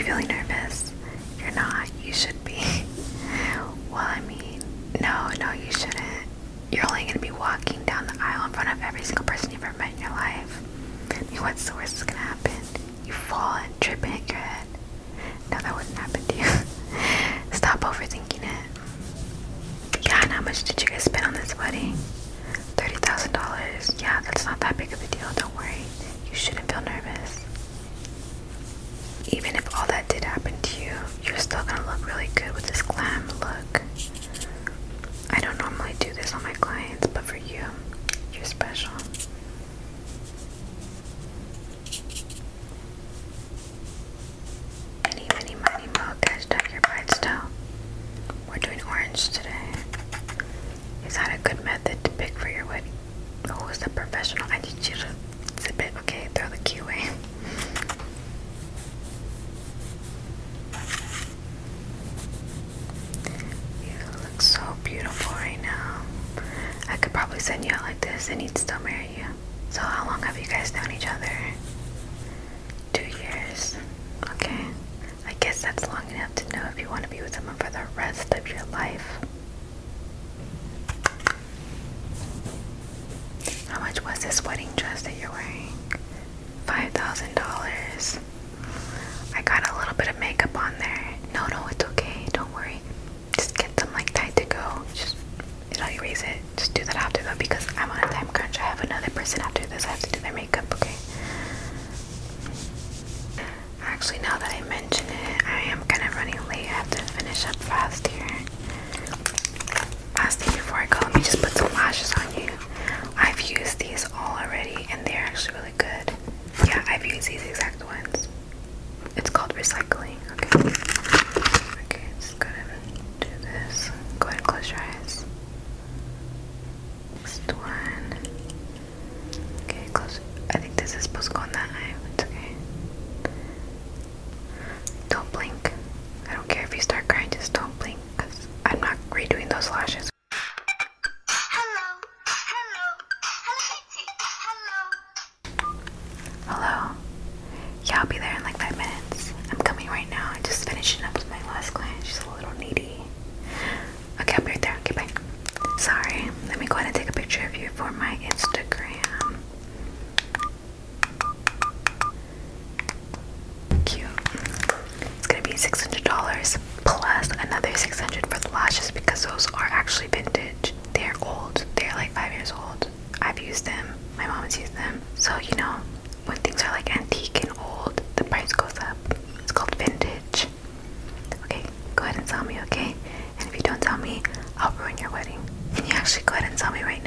feeling nervous? You're not. You should be. Well, I mean, no, you shouldn't. You're only gonna be walking down the aisle in front of every single person you've ever met in your life. I mean, what's the worst that's gonna happen? You fall and trip and hit your head. No, that wouldn't happen to you. Stop overthinking it. Yeah, and how much did you guys spend on this wedding? $30,000. Yeah, that's not that big of a deal. Don't worry. You shouldn't feel nervous. Even if all that did happen to you, you're still gonna look really good with this glam look. I don't normally do this on my clients, but for you, you're special. Any, mini, money, mo, hashtag your bride's toe. We're doing orange today. Is that a good method to pick for your wedding? Who is the professional? I need you to zip it. Okay, throw the key away. You look so beautiful right now. I could probably send you out like this and he'd still marry you. So how long have you guys known each other? 2 years. Okay. I guess that's long enough to know if you want to be with someone for the rest of your life. How much was this wedding dress that you're wearing? $5,000. I got a little bit of makeup on there. No, it's okay. Don't worry. Just get some like tight to go. Just, it'll erase it. Just do that after though, because I'm on a time crunch. I have another person after this. I have to do their makeup, okay? Actually, now that I mention it, I am kind of running late. I have to finish up fast here. Last thing before I go, let me just put some lashes on you. I've used these all already, and they're actually really good. Yeah, I've used these exact ones. It's called recycling. Okay, just go ahead and do this. Go ahead and close your eyes. Next one. Okay, close. I think this is supposed to go in that eye. It's okay. Don't blink. I don't care if you start crying, just don't blink, because I'm not redoing those lashes. Hello. Yeah, I'll be there in like 5 minutes. I'm coming right now. I'm just finishing up with my last client. She's a little needy. Okay, I'll be right there. Okay, bye. Sorry. Let me go ahead and take a picture of you for my Instagram. Cute. It's gonna be $600 plus another $600 for the lashes because those are actually vintage. They're old. They're like 5 years old. I've used them. My mom has used them. So, you know, when things are like antique and old, the price goes up. It's called vintage. Okay, go ahead and tell me, okay? And if you don't tell me, I'll ruin your wedding. Can you actually go ahead and tell me right